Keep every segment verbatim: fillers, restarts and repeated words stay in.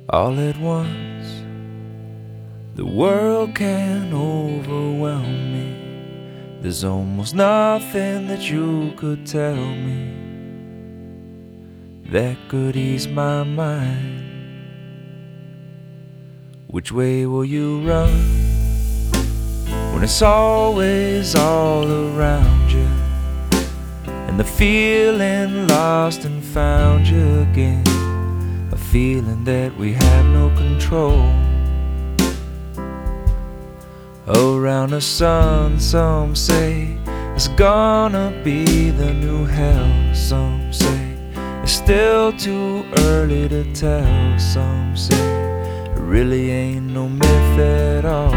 all at once. The world can overwhelm me. There's almost nothing that you could tell me that could ease my mind. Which way will you run when it's always all around you, and the feeling lost and found you again, a feeling that we have no control? Around the sun, some say it's gonna be the new hell. Some say it's still too early to tell. Some say it really ain't no myth at all.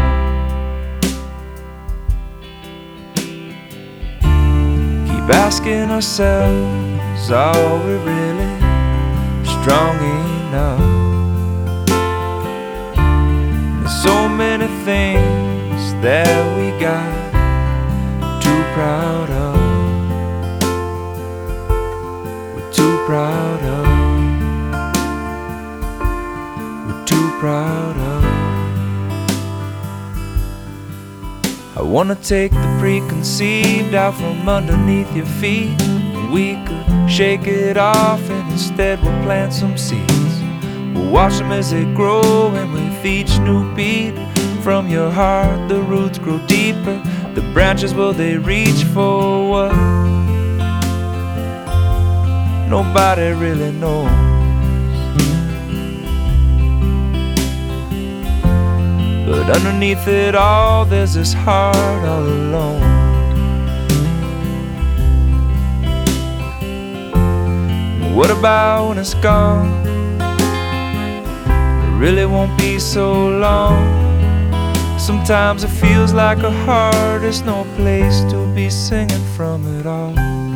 Keep asking ourselves, are we really strong enough? There's so many things that we got too proud of. We're too proud of. We're too proud of. I wanna take the preconceived out from underneath your feet. We could shake it off and instead we'll plant some seeds. We'll watch them as they grow, and with each new beat from your heart, the roots grow deeper. The branches, will they reach for what? Nobody really knows. But underneath it all, there's this heart all alone. What about when it's gone? It really won't be so long. Sometimes it feels like a heart is no place to be singing from it all.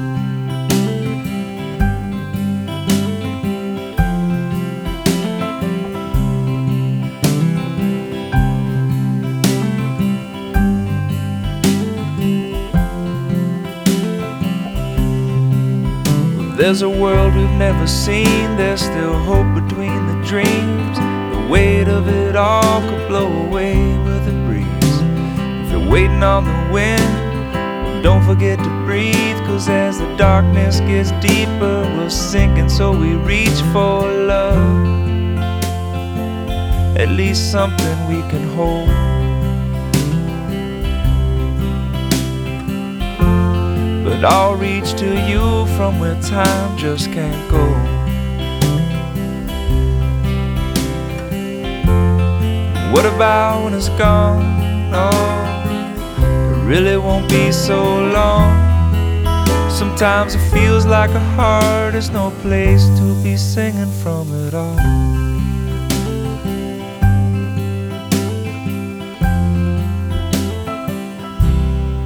There's a world we've never seen. There's still hope between the dreams. The weight of it all could blow away with a breeze. If you're waiting on the wind, well, don't forget to breathe. Cause as the darkness gets deeper, we're sinking, so we reach for love. At least something we can hold. But I'll reach to you from where time just can't go. What about when it's gone? Oh, it really won't be so long. Sometimes it feels like a heart is no place to be singing from it all.